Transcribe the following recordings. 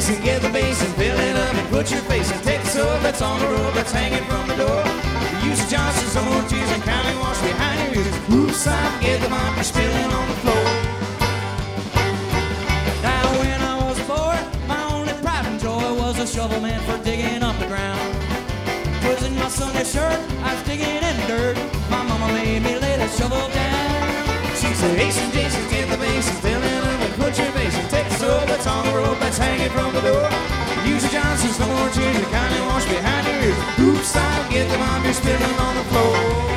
Jason, get the basin, fill it up and put your face in. Take the soap that's on the rope that's hanging from the door. Use the Johnson, some more tears and kindly wash behind your ears. Oops, I get the mop, you're spilling on the floor. Now when I was a boy, my only pride and joy was a shovel man for digging up the ground. 'Twas in my Sunday shirt, I was digging in the dirt. My mama made me lay the shovel down. She said, Jason, Jason, get the basin, fill it up and put your face in. Take the soap that's on the rope that's hanging from the door. Use the Johnson, some more tears and kindly wash behind your ears. Oops, I'll get the mop, you're spilling on the floor.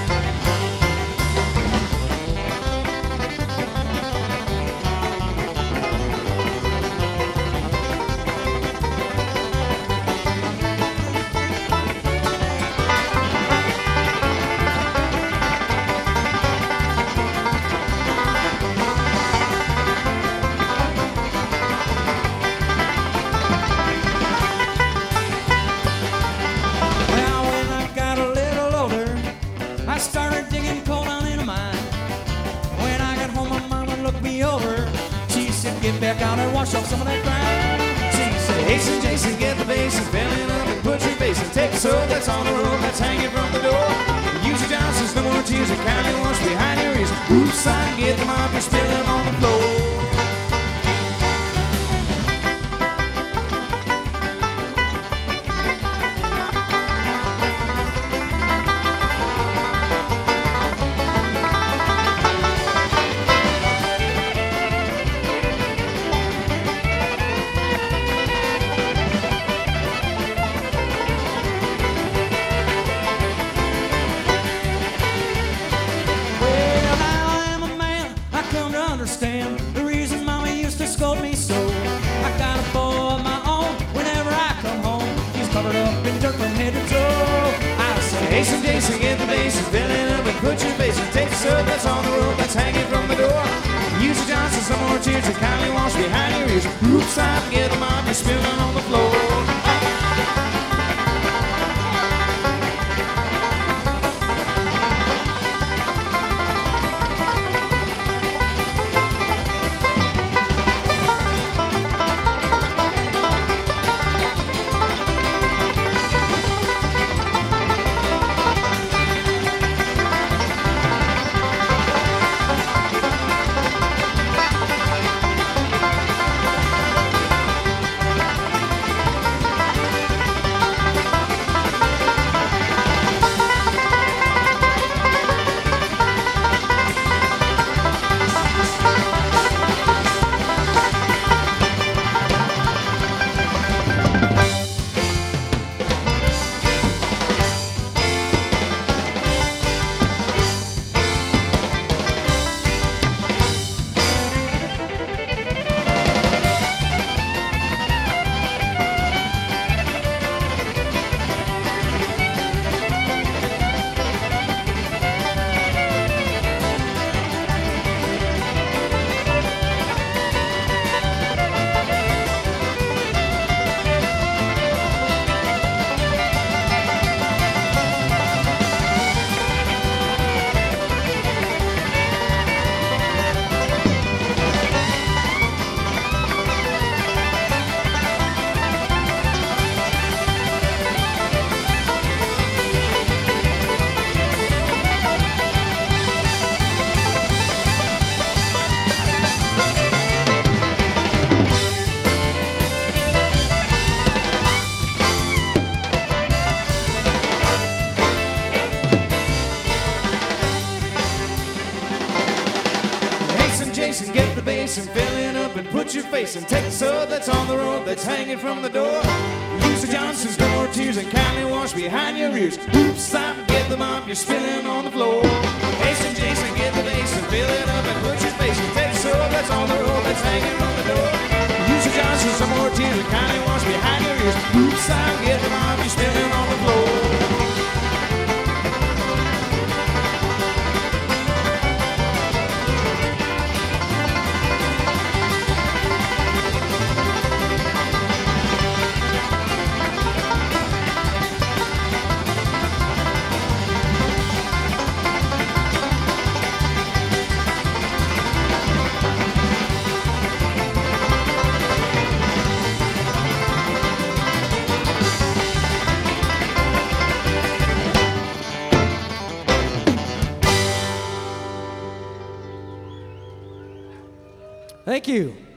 Back out and wash off some of that grime. She said, Jason, Jason, get the basin, fill it up and put your face in. Take the soap that's on the rope that's hanging from the door. Use your Johnson's, no more tears and kindly wash behind your ears. Oops, I get the mop, you're spilling on the floor. The reason Mama used to scold me so. I got a boy of my own. Whenever I come home, he's covered up in dirt from head to toe. I say, Jason, Jason, get the basin, fill it up and put your face in. Take the soap that's on the rope that's hanging from the door. Use the Johnson, some more tears and kindly wash behind your ears. Oops, I get the mop, you're spilling on the floor. Jason, get the basin, fill it up and put your face in. Take the soap that's on the rope that's hanging from the door. Use the Johnson's, no more tears and kindly wash behind your ears. Oops, stop, get the mop, you're spilling on the floor. Jason, Jason, get the basin, fill it up and put your face in. Take the soap that's on the rope that's hanging from the door. Use the Johnson's, some more tears and kindly wash behind your ears. Oops, stop, get the mop, you're spilling on the floor. Thank you.